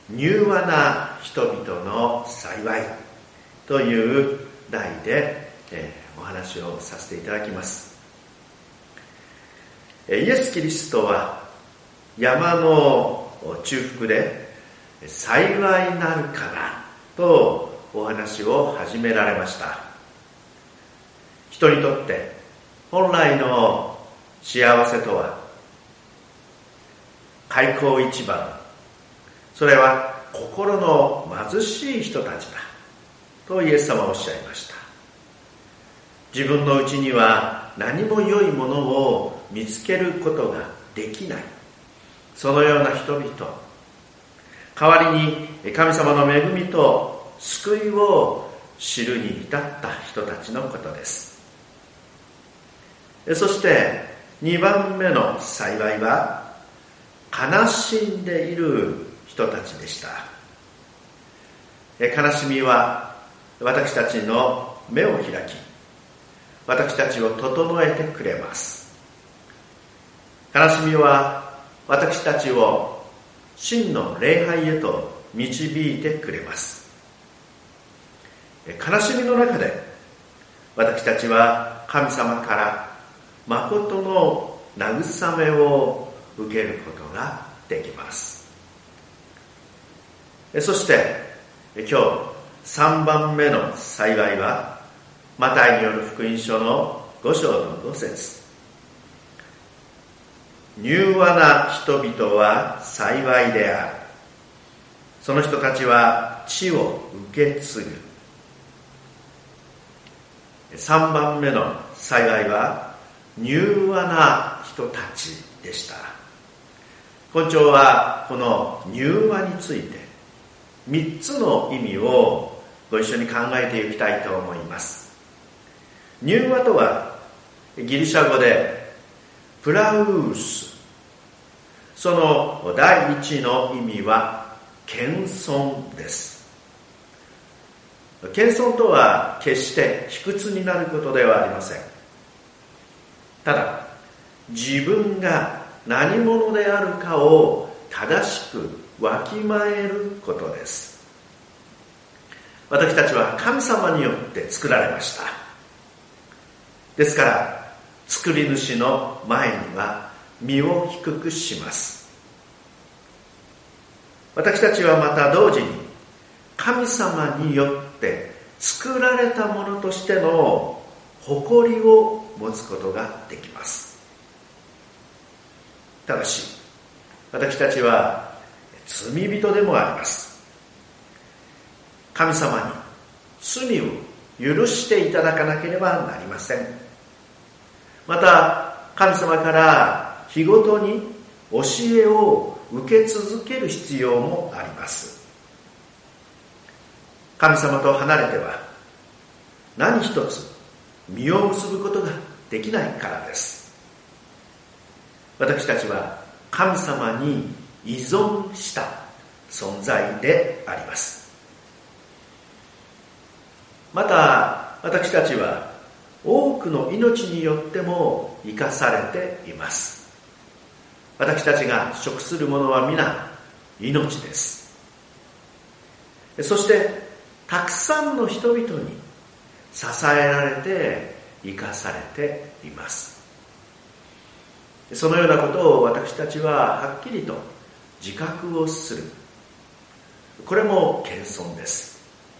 柔和な人々の幸いという題で、お話をさせていただきます。イエス・キリストは山の中腹で幸いなるかなとお話を始められました。人にとって本来の幸せとは開口一番、それは心の貧しい人たちだとイエス様はおっしゃいました。自分のうちには何も良いものを見つけることができない、そのような人々、代わりに神様の恵みと救いを知るに至った人たちのことです。そして2番目の幸いは悲しんでいる人たちでした。悲しみは私たちの目を開き、私たちを整えてくれます。悲しみは私たちを真の礼拝へと導いてくれます。悲しみの中で私たちは神様から誠の慰めを受けることができます。そして今日3番目の幸いはマタイによる福音書の5章の5節。柔和な人々は幸いである。その人たちは地を受け継ぐ。3番目の幸いは柔和な人たちでした。今朝はこの柔和について3つの意味をご一緒に考えていきたいと思います。柔和とはギリシャ語でプラウース、その第一の意味は謙遜です。謙遜とは決して卑屈になることではありません。ただ自分が何者であるかを正しくわきまえることです。私たちは神様によって作られました。ですから作り主の前には身を低くします。私たちはまた同時に神様によって作られたものとしての誇りを持つことができます。ただし私たちは罪人でもあります。神様に罪を許していただかなければなりません。また神様から日ごとに教えを受け続ける必要もあります。神様と離れては何一つ実を結ぶことができないからです。私たちは神様に依存した存在であります。また私たちは多くの命によっても生かされています。私たちが食するものは皆命です。そしてたくさんの人々に支えられて生かされています。そのようなことを私たちははっきりと自覚をする。これも謙遜です。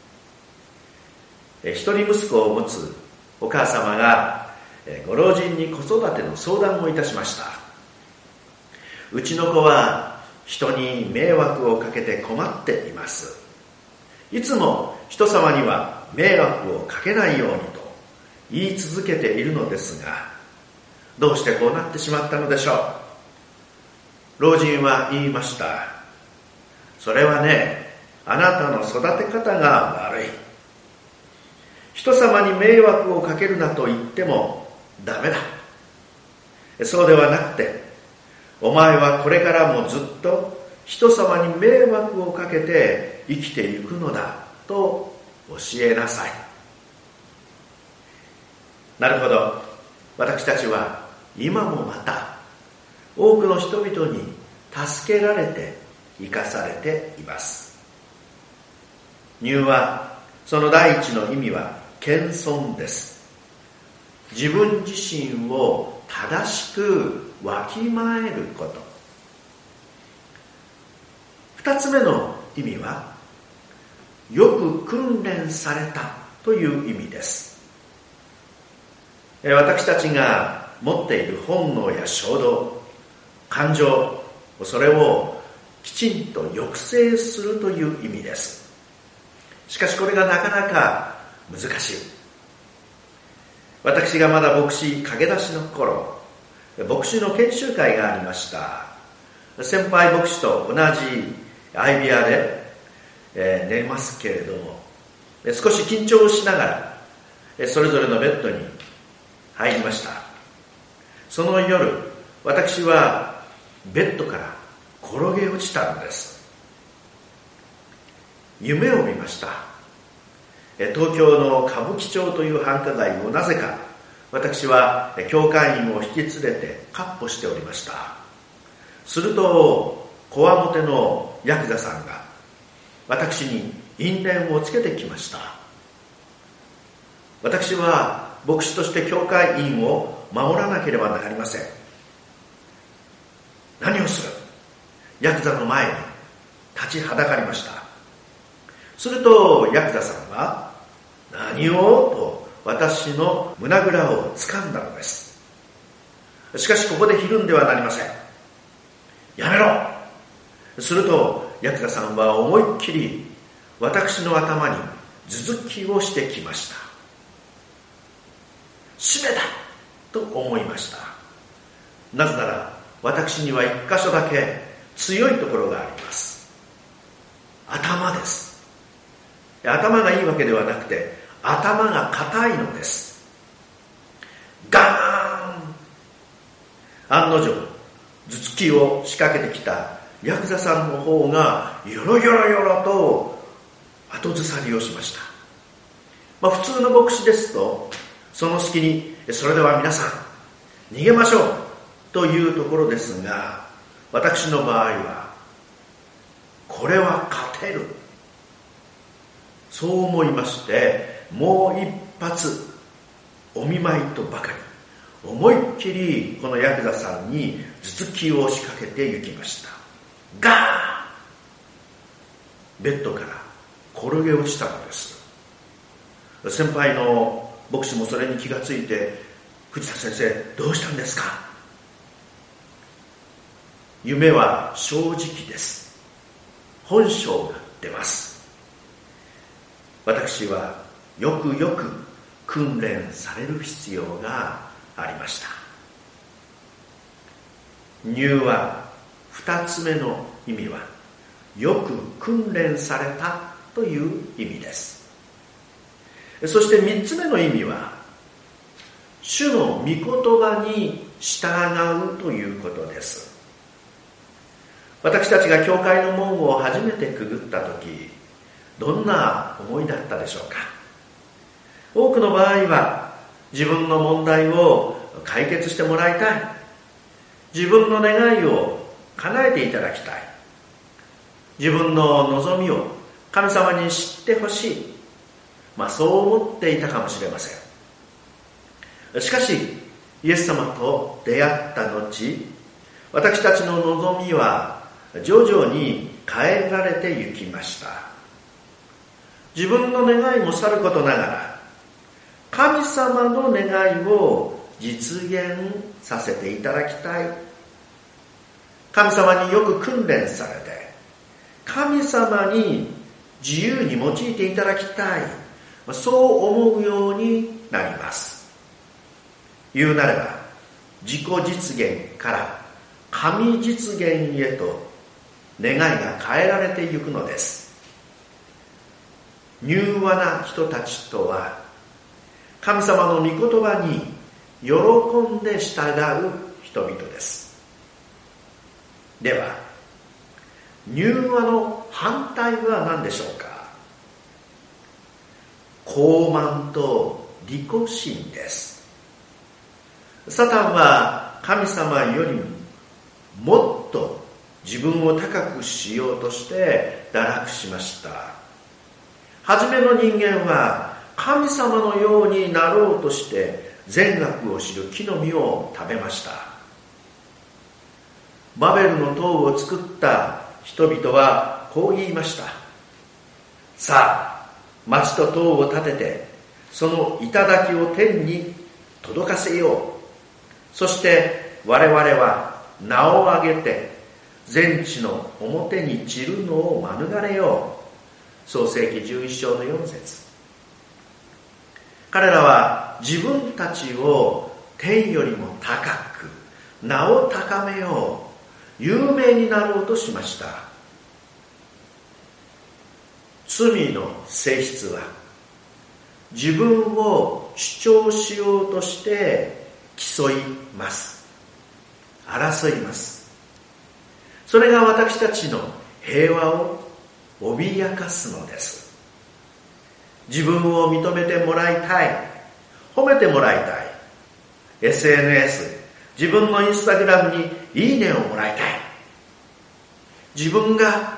一人息子を持つお母様がご老人に子育ての相談をいたしました。うちの子は人に迷惑をかけて困っています。いつも人様には迷惑をかけないようにと言い続けているのですが、どうしてこうなってしまったのでしょう。老人は言いました。それはね、あなたの育て方が悪い。人様に迷惑をかけるなと言ってもダメだ。そうではなくて、お前はこれからもずっと人様に迷惑をかけて生きていくのだと教えなさい。なるほど。私たちは今もまた多くの人々に助けられて生かされています。入はその第一の意味は謙遜です。自分自身を正しくわきまえること。二つ目の意味はよく訓練されたという意味です。私たちが持っている本能や衝動、感情、それをきちんと抑制するという意味です。しかしこれがなかなか難しい。私がまだ牧師駆け出しの頃、牧師の研修会がありました。先輩牧師と同じ相部屋で、寝ますけれども、少し緊張しながらそれぞれのベッドに入りました。その夜、私はベッドから転げ落ちたのです。夢を見ました。東京の歌舞伎町という繁華街をなぜか私は教会員を引き連れて闊歩しておりました。するとこわもてのヤクザさんが私に因縁をつけてきました。私は牧師として教会員を守らなければなりません。何をする？ヤクザの前に立ちはだかりました。するとヤクザさんは何をと私の胸ぐらを掴んだのです。しかしここでひるんではなりません。やめろ！するとヤクザさんは思いっきり私の頭に頭突きをしてきました。死ねだと思いました。なぜなら私には一箇所だけ強いところがあります。頭です。頭がいいわけではなくて頭が硬いのです。ガーン！案の定頭突きを仕掛けてきたヤクザさんの方がよろよろよろと後ずさりをしました。普通の牧師ですとその隙にそれでは皆さん逃げましょうというところですが、私の場合はこれは勝てる、そう思いまして、もう一発お見舞いとばかり思いっきりこのヤクザさんに頭突きを仕掛けて行きました。ガーン！ベッドから転げ落ちたのです。先輩の牧師もそれに気がついて、藤田先生どうしたんですか？夢は正直です。本性が出ます。私はよくよく訓練される必要がありました。入は二つ目の意味はよく訓練されたという意味です。そして三つ目の意味は主の御言葉に従うということです。私たちが教会の門を初めてくぐった時、どんな思いだったでしょうか。多くの場合は自分の問題を解決してもらいたい、自分の願いを叶えていただきたい、自分の望みを神様に知ってほしい、そう思っていたかもしれません。しかしイエス様と出会った後、私たちの望みは徐々に変えられてゆきました。自分の願いもさることながら、神様の願いを実現させていただきたい。神様によく訓練されて、神様に自由に用いていただきたい、そう思うようになります。言うなれば、自己実現から神実現へと願いが変えられていくのです。柔和な人たちとは、神様の御言葉に喜んで従う人々です。では、柔和の反対は何でしょうか。傲慢と利己心です。サタンは神様よりもっと自分を高くしようとして堕落しました。初めの人間は神様のようになろうとして善悪を知る木の実を食べました。バベルの塔を作った人々はこう言いました。さあ、町と塔を建ててその頂を天に届かせよう。そして我々は名を上げて全地の表に散るのを免れよう。創世記11章の4節。彼らは自分たちを天よりも高く名を高めよう、有名になろうとしました。罪の性質は自分を主張しようとして競います。争います。それが私たちの平和を脅かすのです。自分を認めてもらいたい、褒めてもらいたい、SNS、自分のインスタグラムにいいねをもらいたい、自分が、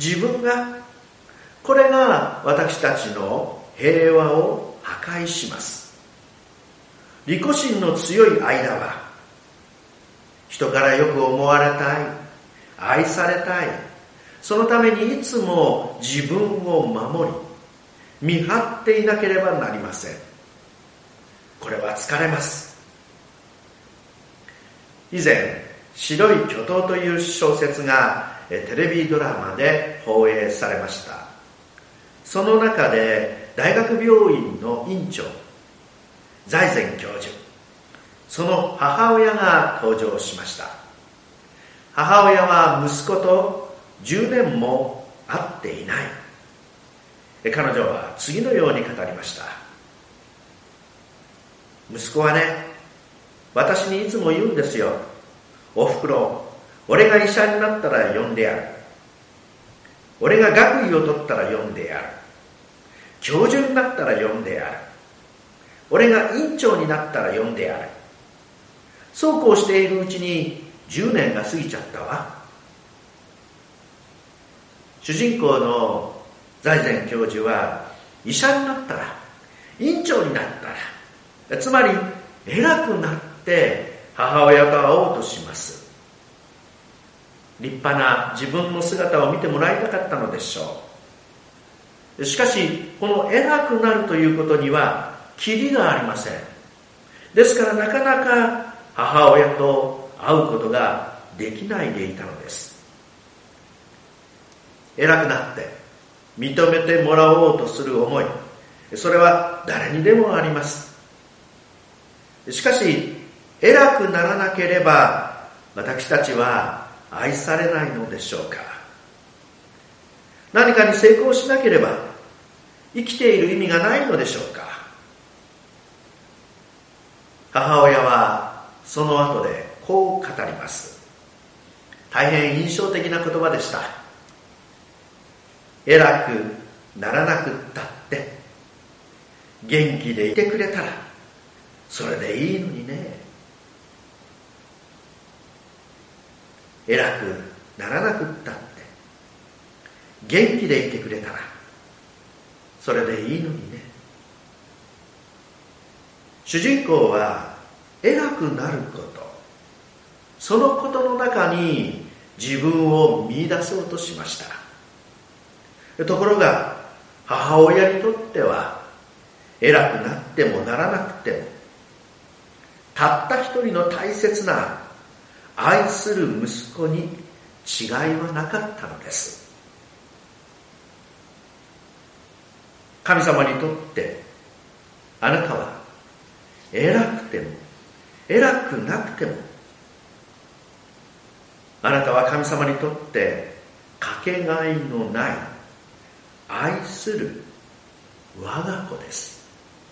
これが私たちの平和を破壊します。利己心の強い間は、人からよく思われたい、愛されたい、そのためにいつも自分を守り、見張っていなければなりません。これは疲れます。以前、白い巨塔という小説がテレビドラマで放映されました。その中で大学病院の院長、財前教授、その母親が登場しました。母親は息子と10年も会っていない。彼女は次のように語りました。息子はね、私にいつも言うんですよ。おふくろ、俺が医者になったら呼んでやる。俺が学位を取ったら呼んでやる。教授になったら呼んでやる。俺が院長になったら呼んでやる。そうこうしているうちに10年が過ぎちゃったわ。主人公の財前教授は医者になったら、院長になったら、つまり偉くなって母親と会おうとします。立派な自分の姿を見てもらいたかったのでしょう。しかしこの偉くなるということにはキリがありません。ですからなかなか母親と会うことができないでいたのです。偉くなって認めてもらおうとする思い、それは誰にでもあります。しかし偉くならなければ私たちは愛されないのでしょうか。何かに成功しなければ生きている意味がないのでしょうか。母親はその後でこう語ります。大変印象的な言葉でした。偉くならなくったって元気でいてくれたらそれでいいのにね。偉くならなくったって元気でいてくれたらそれでいいのにね。主人公は偉くなること、そのことの中に自分を見出そうとしました。ところが母親にとっては偉くなってもならなくてもたった一人の大切な愛する息子に違いはなかったのです。神様にとってあなたは偉くても偉くなくてもあなたは神様にとってかけがえのない愛する我が子です。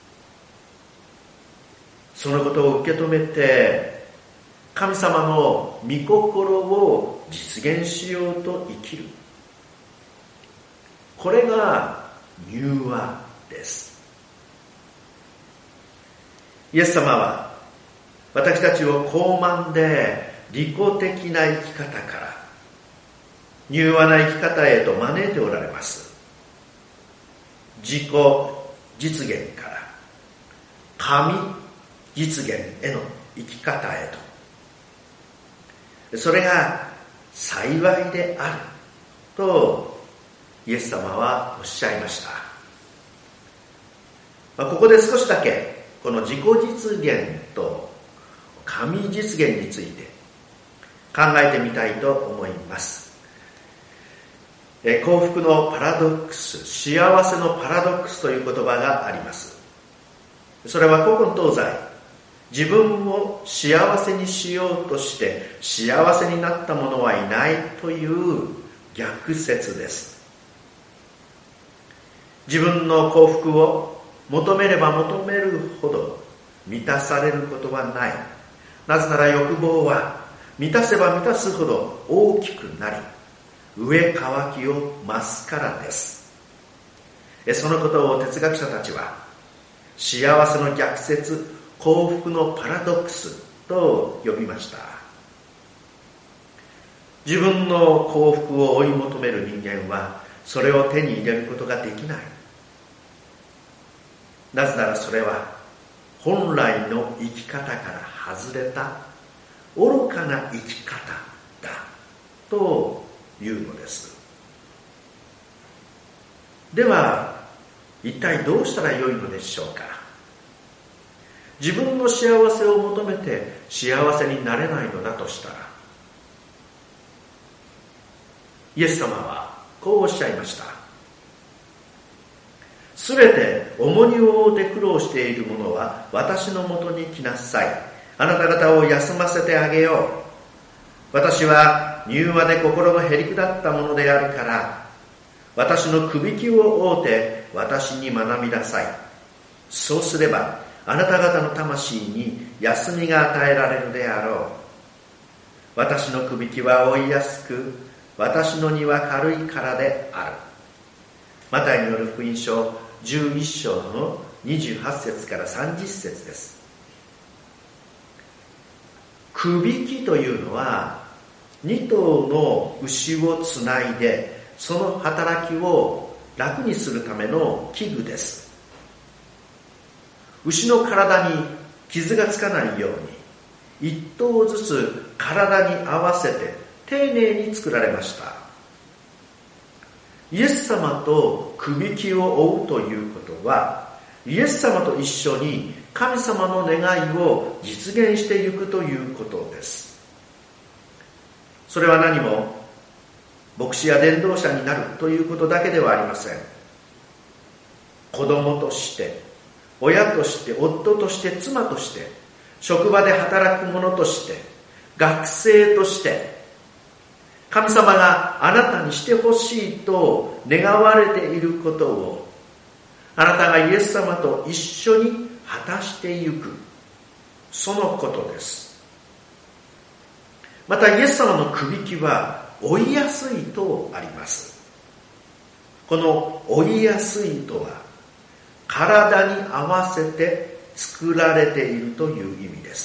そのことを受け止めて神様の御心を実現しようと生きる、これが柔和です。イエス様は私たちを傲慢で利己的な生き方から柔和な生き方へと招いておられます。自己実現から神実現への生き方へと、それが幸いであるとイエス様はおっしゃいました。ここで少しだけこの自己実現と神実現について考えてみたいと思います。幸福のパラドックス、幸せのパラドックスという言葉があります。それは古今東西、自分を幸せにしようとして幸せになった者はいないという逆説です。自分の幸福を求めれば求めるほど満たされることはない。なぜなら欲望は満たせば満たすほど大きくなり、上乾きを増すからです。そのことを哲学者たちは幸せの逆説、幸福のパラドックスと呼びました。自分の幸福を追い求める人間はそれを手に入れることができない。なぜならそれは本来の生き方から外れた愚かな生き方だというのです。では一体どうしたらよいのでしょうか。自分の幸せを求めて幸せになれないのだとしたら、イエス様はこうおっしゃいました。すべて重荷を負って苦労している者は私のもとに来なさい。あなた方を休ませてあげよう。私は柔和で心のへりくだったものであるから、私のくびきを負うて私に学びなさい。そうすればあなた方の魂に休みが与えられるであろう。私のくびきは負いやすく、私の荷は軽いからである。マタイによる福音書11章の28節から30節です。くびきというのは2頭の牛をつないでその働きを楽にするための器具です。牛の体に傷がつかないように1頭ずつ体に合わせて丁寧に作られました。イエス様とくびきを追うということは、イエス様と一緒に神様の願いを実現していくということです。それは何も牧師や伝道者になるということだけではありません。子供として、親として、夫として、妻として、職場で働く者として、学生として、神様があなたにしてほしいと願われていることを、あなたがイエス様と一緒に果たしていく、そのことです。またイエス様のくびきは追いやすいとあります。この追いやすいとは体に合わせて作られているという意味です。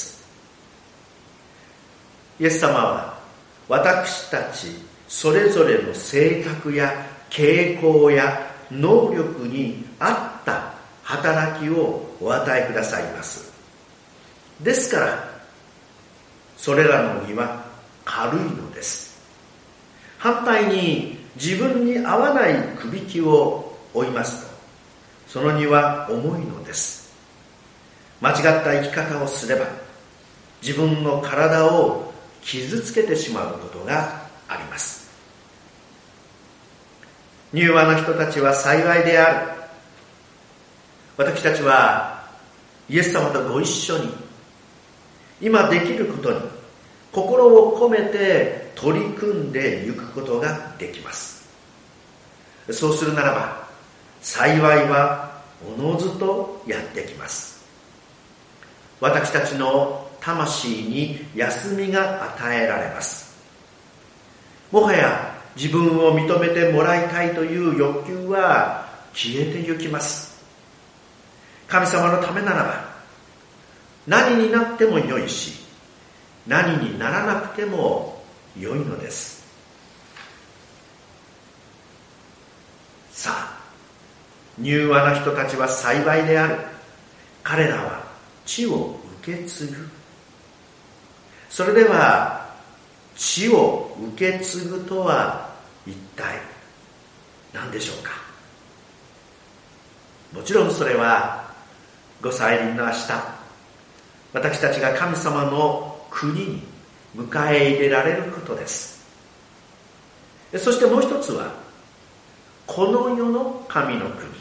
イエス様は私たちそれぞれの性格や傾向や能力に合った働きをお与えくださいます。ですからそれらの荷は軽いのです。反対に自分に合わないくびきを負いますと、その荷は重いのです。間違った生き方をすれば自分の体を傷つけてしまうことがあります。柔和な人たちは幸いである。私たちはイエス様とご一緒に今できることに心を込めて取り組んでいくことができます。そうするならば幸いはおのずとやってきます。私たちの魂に休みが与えられます。もはや自分を認めてもらいたいという欲求は消えてゆきます。神様のためならば何になってもよいし、何にならなくてもよいのです。 柔和な人たちは幸いである。彼らは地を受け継ぐ。それでは地を受け継ぐとは一体何でしょうか。もちろんそれはご再臨の明日、私たちが神様の国に迎え入れられることです。そしてもう一つは、この世の神の国、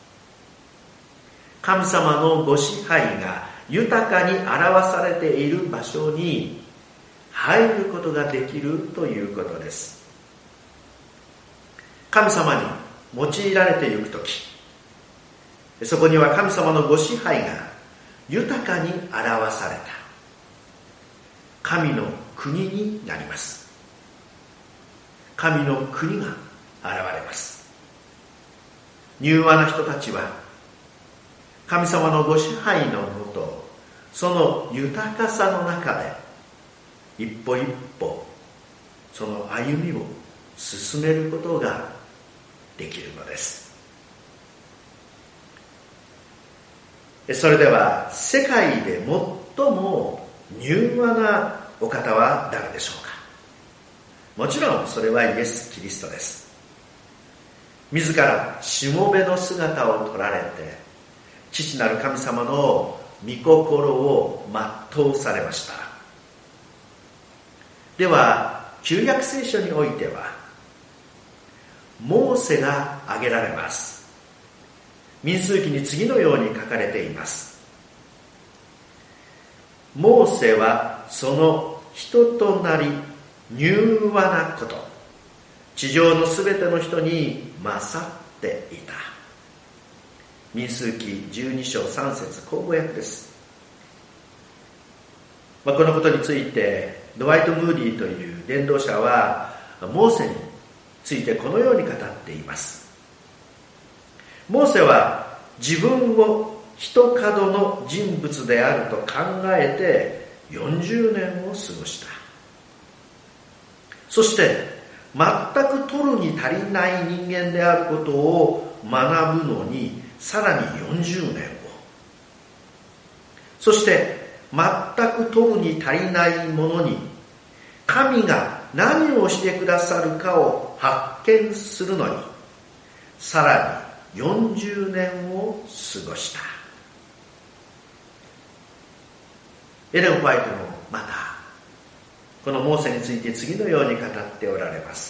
神様のご支配が豊かに表されている場所に入ることができるということです。神様に用いられていくとき、そこには神様のご支配が豊かに表された神の国になります。神の国が現れます。柔和な人たちは神様のご支配のもと、その豊かさの中で一歩一歩その歩みを進めることができるのです。それでは世界で最も柔和なお方は誰でしょうか。もちろんそれはイエス・キリストです。自らしもべの姿を取られて、父なる神様の御心を全うされました。では旧約聖書においてはモーセが挙げられます。民数記に次のように書かれています。モーセはその人となり柔和なこと、地上のすべての人に勝っていた。民数記12章3節口語訳です。このことについてドワイト・ムーディという伝道者はモーセについてこのように語っています。モーセは自分を一角の人物であると考えて40年を過ごした。そして全く取るに足りない人間であることを学ぶのにさらに40年を、そして全く取るに足りないものに神が何をしてくださるかを発見するのにさらに40年を過ごした。エレン・ホワイトもまたこのモーセについて次のように語っておられます。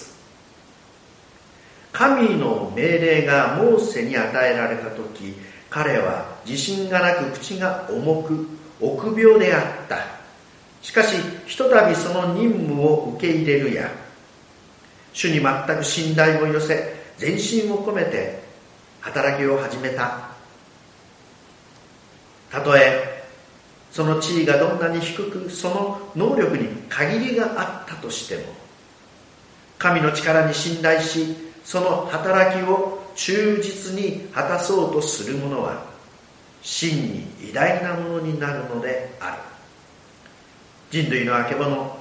神の命令がモーセに与えられたとき、彼は自信がなく口が重く臆病であった。しかしひとたびその任務を受け入れるや、主に全く信頼を寄せ全身を込めて働きを始めた。たとえその地位がどんなに低く、その能力に限りがあったとしても、神の力に信頼し、その働きを忠実に果たそうとする者は真に偉大なものになるのである。人類のあけぼの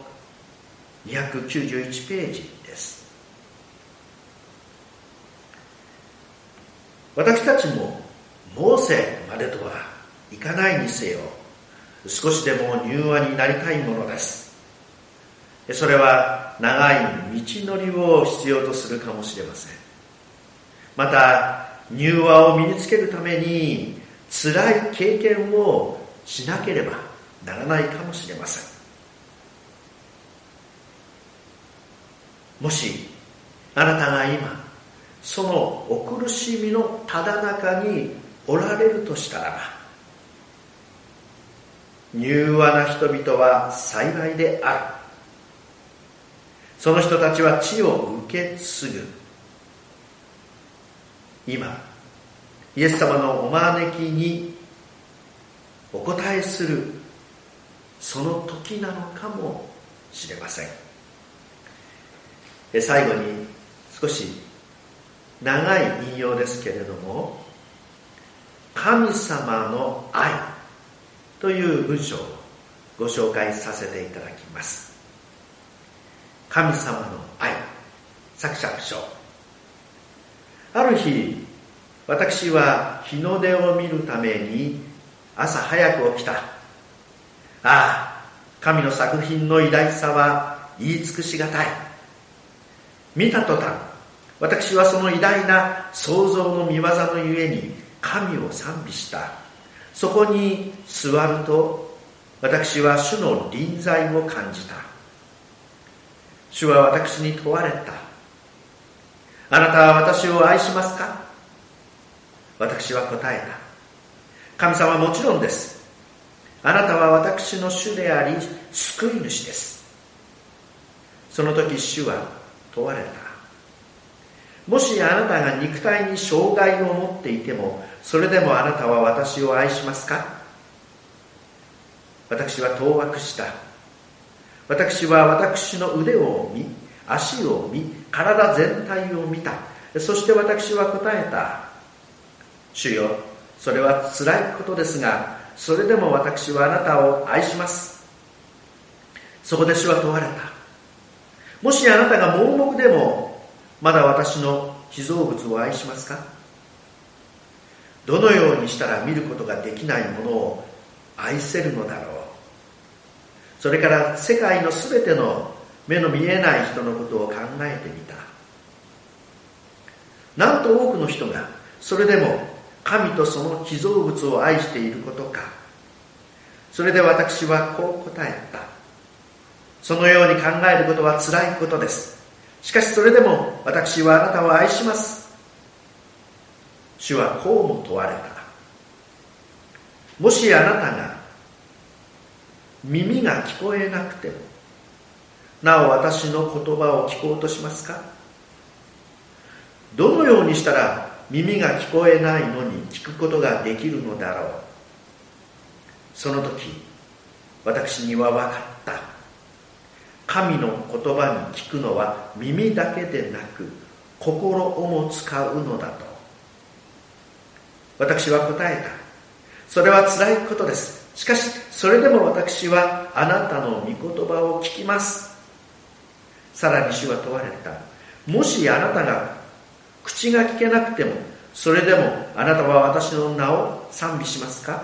291ページです。私たちもモーセまでとはいかないにせよ、少しでも柔和になりたいものです。それは長い道のりを必要とするかもしれません。また柔和を身につけるために辛い経験をしなければならないかもしれません。もしあなたが今そのお苦しみのただ中におられるとしたらば、柔和な人々は幸いである。その人たちは地を受け継ぐ。今イエス様のお招きにお答えするその時なのかもしれません。最後に少し長い引用ですけれども、神様の愛という文章をご紹介させていただきます。神様の愛、作者不詳。ある日、 私は日の出を見るために朝早く起きた。ああ、神の作品の偉大さは言い尽くしがたい。見た途端、私はその偉大な創造の御業のゆえに神を賛美した。そこに座ると、私は主の臨在を感じた。主は私に問われた。あなたは私を愛しますか？私は答えた。神様はもちろんです。あなたは私の主であり、救い主です。その時主は問われた。もしあなたが肉体に障害を持っていても、それでもあなたは私を愛しますか？私は当惑した。私は私の腕を見、足を見、体全体を見た。そして私は答えた。主よ、それは辛いことですが、それでも私はあなたを愛します。そこで主は問われた。もしあなたが盲目でも、まだ私の被造物を愛しますか？どのようにしたら見ることができないものを愛せるのだろう。それから世界のすべての目の見えない人のことを考えてみた。なんと多くの人がそれでも神とその被造物を愛していることか。それで私はこう答えた。そのように考えることは辛いことです。しかしそれでも私はあなたを愛します。主はこうも問われた。もしあなたが耳が聞こえなくても、なお私の言葉を聞こうとしますか？どのようにしたら耳が聞こえないのに聞くことができるのだろう。その時、私には分かった。神の言葉に聞くのは耳だけでなく、心をも使うのだと。私は答えた。それは辛いことです。しかし、それでも私はあなたの御言葉を聞きます。さらに主は問われた。もしあなたが口が聞けなくても、それでもあなたは私の名を賛美しますか？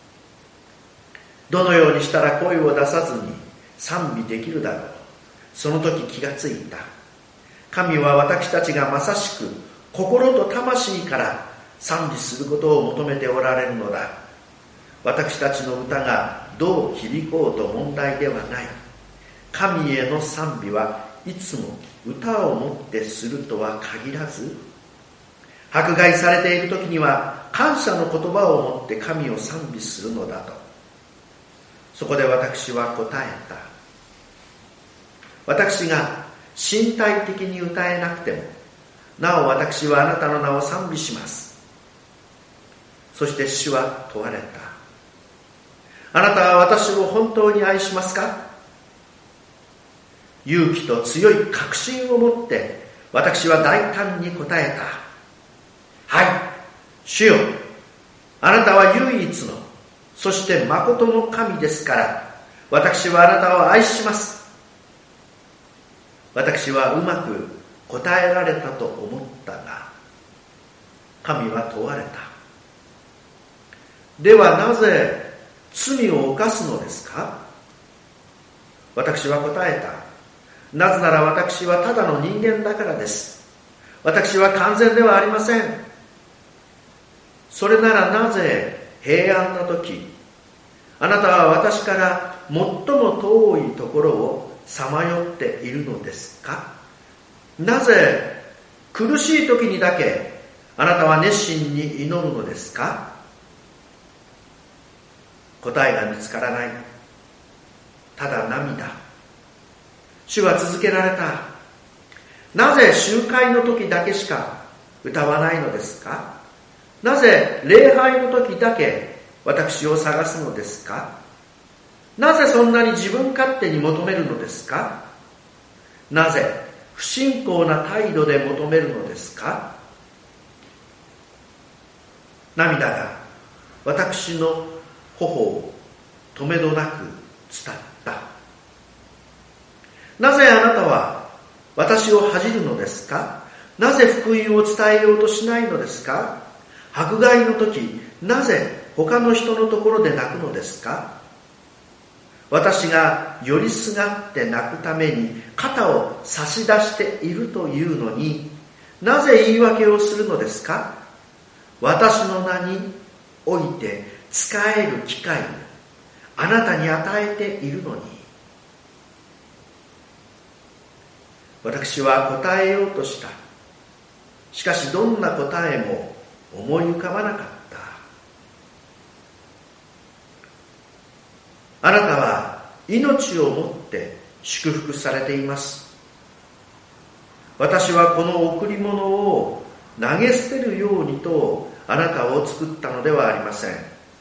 どのようにしたら声を出さずに賛美できるだろう。その時気がついた。神は私たちがまさしく心と魂から賛美することを求めておられるのだ。私たちの歌がどう響こうと問題ではない。神への賛美はいつも歌をもってするとは限らず、迫害されている時には感謝の言葉をもって神を賛美するのだと。そこで私は答えた。私が身体的に歌えなくても、なお私はあなたの名を賛美します。そして主は問われた。あなたは私を本当に愛しますか？勇気と強い確信を持って私は大胆に答えた。はい、主よ、あなたは唯一の、そして誠の神ですから、私はあなたを愛します。私はうまく答えられたと思ったが、神は問われた。ではなぜ罪を犯すのですか？私は答えた。なぜなら私はただの人間だからです。私は完全ではありません。それならなぜ平安な時、あなたは私から最も遠いところをさまよっているのですか？なぜ苦しい時にだけあなたは熱心に祈るのですか？答えが見つからない。ただ涙。主は続けられた。なぜ集会の時だけしか歌わないのですか？なぜ礼拝の時だけ私を探すのですか？なぜそんなに自分勝手に求めるのですか？なぜ不信仰な態度で求めるのですか？涙が私の頬をとめどなく伝った。なぜあなたは私を恥じるのですか？なぜ福音を伝えようとしないのですか？ 迫害の時、なぜ他の人のところで泣くのですか？私が寄りすがって泣くために肩を差し出しているというのに、なぜ言い訳をするのですか？私の名において使える機会をあなたに与えているのに。私は答えようとした。しかしどんな答えも思い浮かばなかった。あなたは命をもって祝福されています。私はこの贈り物を投げ捨てるようにとあなたを作ったのではありません。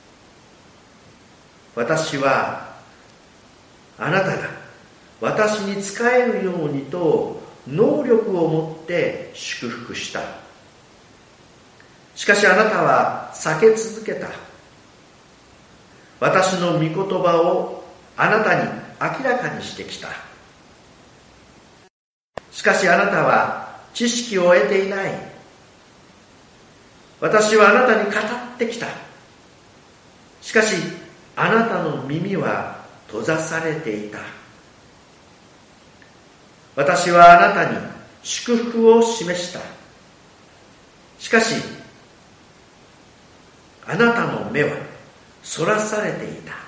私はあなたが私に仕えるようにと能力を持って祝福した。しかしあなたは避け続けた。私の御言葉をあなたに明らかにしてきた。しかしあなたは知識を得ていない。私はあなたに語ってきた。しかしあなたの耳は閉ざされていた。私はあなたに祝福を示した。しかしあなたの目はそらされていた。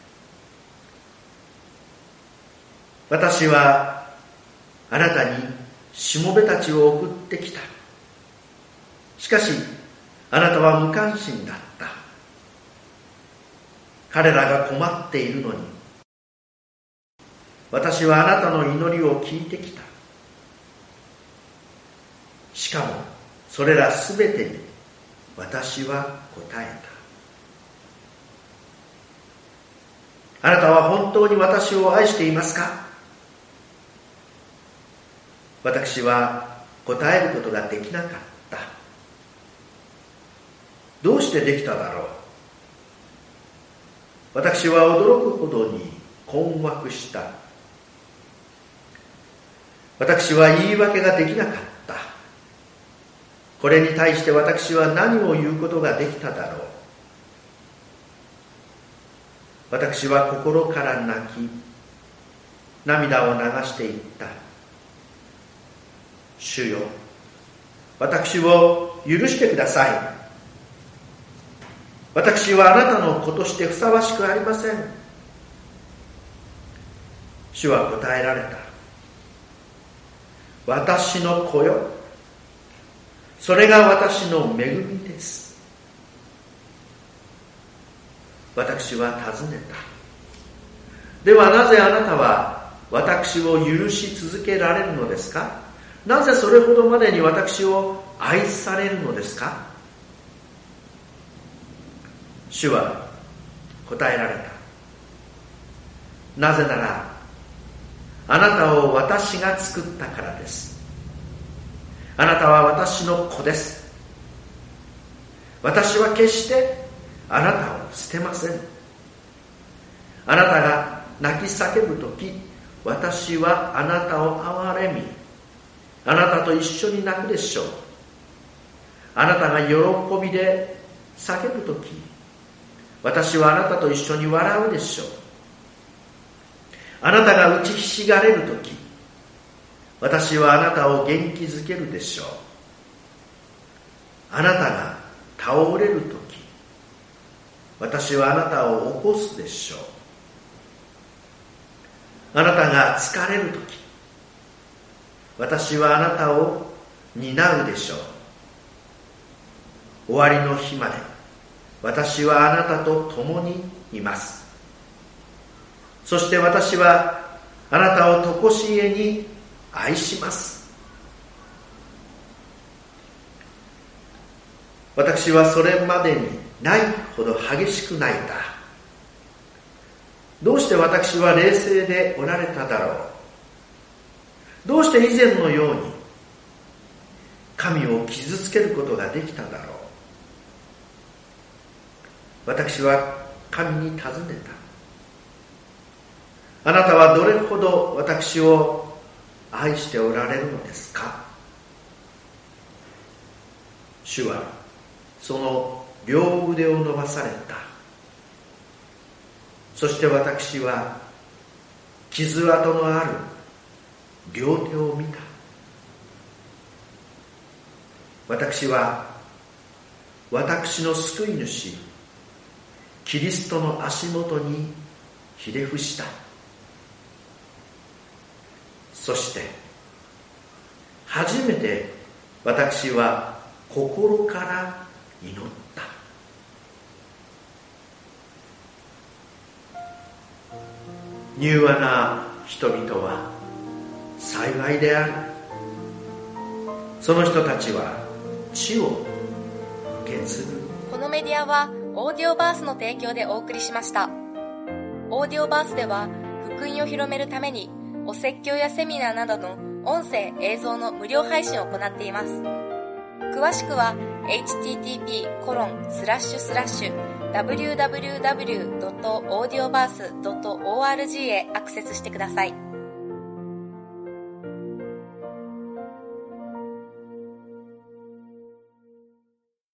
私はあなたにしもべたちを送ってきた。しかしあなたは無関心だった。彼らが困っているのに私はあなたの祈りを聞いてきた。しかもそれらすべてに私は答えた。あなたは本当に私を愛していますか？私は答えることができなかった。どうしてできただろう。私は驚くほどに困惑した。私は言い訳ができなかった。これに対して私は何を言うことができただろう。私は心から泣き、涙を流していった。主よ、私を許してください。私はあなたの子としてふさわしくありません。主は答えられた。私の子よ、それが私の恵みです。私は尋ねた。ではなぜあなたは私を許し続けられるのですか？なぜそれほどまでに私を愛されるのですか？主は答えられた。なぜならあなたを私が作ったからです。あなたは私の子です。私は決してあなたを捨てません。あなたが泣き叫ぶとき、私はあなたを憐れみ、あなたと一緒に泣くでしょう。あなたが喜びで叫ぶとき、私はあなたと一緒に笑うでしょう。あなたが打ちひしがれるとき、私はあなたを元気づけるでしょう。あなたが倒れるとき、私はあなたを起こすでしょう。あなたが疲れるとき、私はあなたを担うでしょう。終わりの日まで私はあなたと共にいます。そして私はあなたを常しえに愛します。私はそれまでにないほど激しく泣いた。どうして私は冷静でおられただろう。どうして以前のように神を傷つけることができただろう。私は神に尋ねた。あなたはどれほど私を愛しておられるのですか？主はその両腕を伸ばされた。そして私は傷跡のある両手を見た。私は私の救い主キリストの足元にひれ伏した。そして初めて私は心から祈った。柔和な人々は幸いである。その人たちは地を受け継ぐ。 このメディアはオーディオバースの提供でお送りしました。オーディオバースでは福音を広めるためにお説教やセミナーなどの音声映像の無料配信を行っています。詳しくは http://www.audioverse.org へアクセスしてください。